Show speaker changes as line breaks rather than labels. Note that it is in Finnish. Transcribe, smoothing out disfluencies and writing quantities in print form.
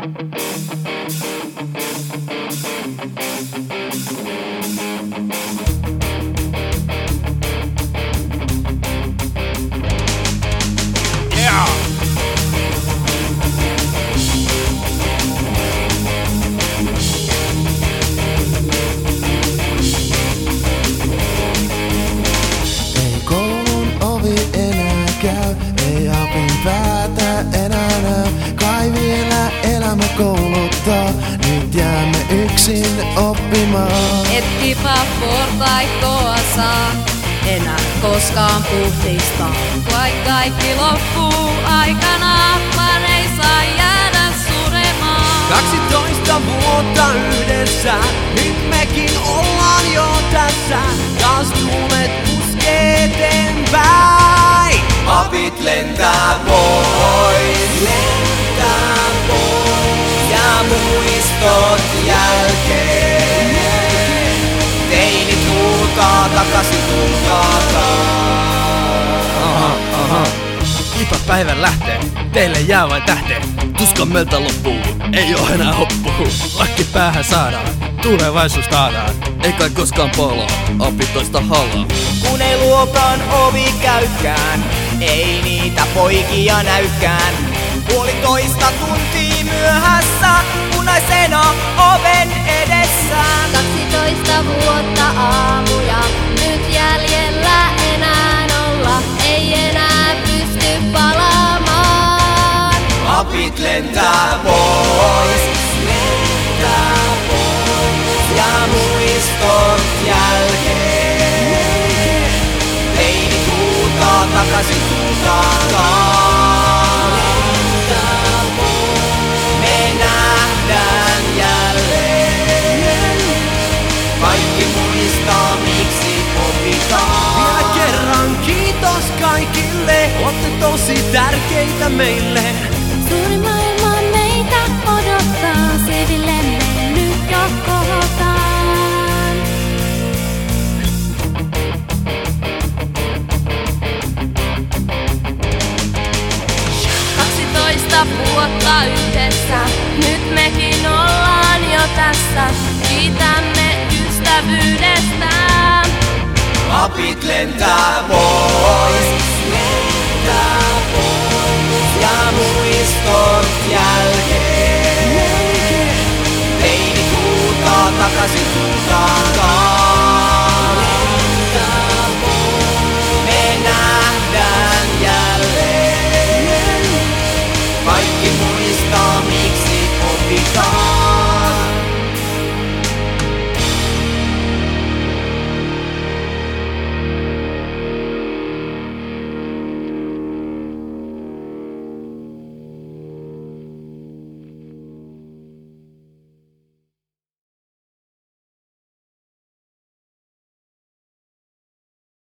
Ei apin päätä enää näy, kai vielä elämä kouluttaa. Nyt jäämme yksin oppimaan.
Et tipaa portaikkoa saa enää koskaan puhdistaa. Vaikka kaikki loppuu aikana, vaan ei saa jäädä suremaan.
12 vuotta yhdessä, nyt mekin ollaan jo tässä. Taas tuulet puskee eteenpäin. Apit lentää pois, ja muistot jälkeen. Teinit huutaa takaisin, tulkaakaan.
Kiipa päivän lähtee, teille jää vain tähteen. Tuska meiltä loppuu, ei oo enää hoppuu. Lakki päähän saadaan, tulevaisuus taadaan. Ei kai koskaan palaa, apit toista halaa.
Kun ei luokan ovi käykään, ei niitä poikia näykään. 1,5 tuntia myöhässä, punaisena oven edessä.
12 vuotta aamuja, nyt jäljellä enää olla. Ei enää pysty palaamaan.
Apit lentää pois, ja muistot jälkeen. Teinit huutaa takaisin, tulkaakaan. Me nähdään jälleen. Kaikki muistaa, miksi opitaan.
Vielä kerran kiitos kaikille, ootte tosi tärkeitä meille.
Suuri maailma meitä odottaa, siivillemme nyt jo kohotaan. 12 vuotta yhdessä, nyt mekin ollaan jo tässä. Kiitämme ystävyydestään.
Apit lentää pois, ja muistot jälkeen.